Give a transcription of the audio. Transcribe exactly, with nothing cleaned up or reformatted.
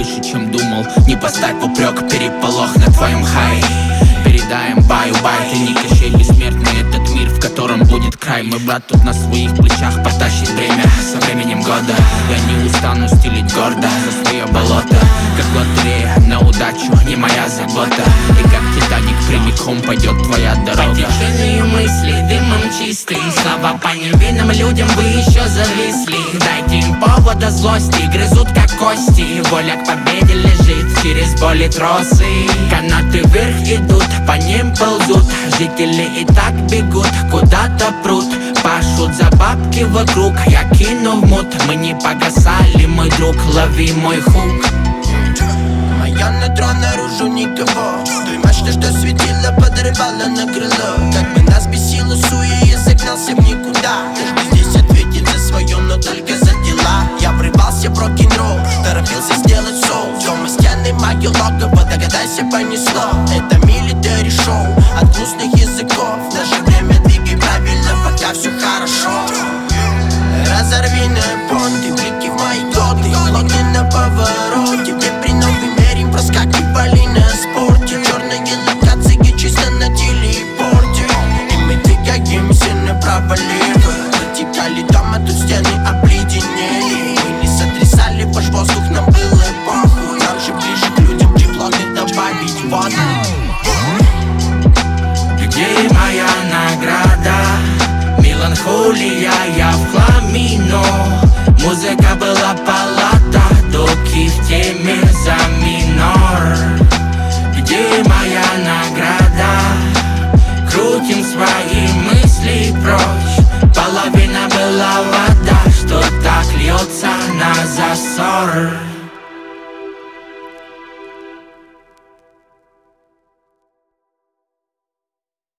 больше, чем думал. Не поставь в упрек переполох на твоем хай. Передаем баю-бай, ты не Кощей бессмертный. Этот мир, в котором будет край. Мой брат тут на своих плечах потащит время со временем года. Я не устану стелить гордо за свое болото. Как лотерея на удачу, не моя забота. И как Титаник прямиком пойдет твоя дорога. По течению мысли, дымом чистый. Слова по невинным людям, вы еще зависли. Дайте им повода злости, грызут как кости. Воля к победе лежит через боли тросы. Канаты вверх идут, по ним ползут. Жители и так бегут, куда-то прут. Пашут за бабки вокруг, я кину в мут. Мы не погасали, мой друг, лови мой хук. Моя нутро, наружу никого. Той мачты, что светила, подрывала на крыло. Как бы нас бесило суе, я загнался в никуда. Каждый здесь ответит за свое, но только за дела. Я врывался в рок-н-ролл, торопился сделать соул. Дома стены, мое логово, догадайся, понесло. Это милитари шоу, от грустных языков. В наше время двигай правильно, пока все хорошо. Разорви на понты, блики в мои годы. Логи на повороте, где при новом мере проскакивали на спорте. Черные локации чисто на телепорте. И мы двигаемся направо-лево. Протекали дома, тут стены обледенели. Мы не сотрясали ваш воздух, нам было похуй. Нам же ближе к людям тепло не добавить воду. Где моя награда? Меланхолия, я в хламину. Музыка была палата, доки в теме за минор. Где моя награда? Крутим свои мысли прочь. Половина была вода, что так льется на засор.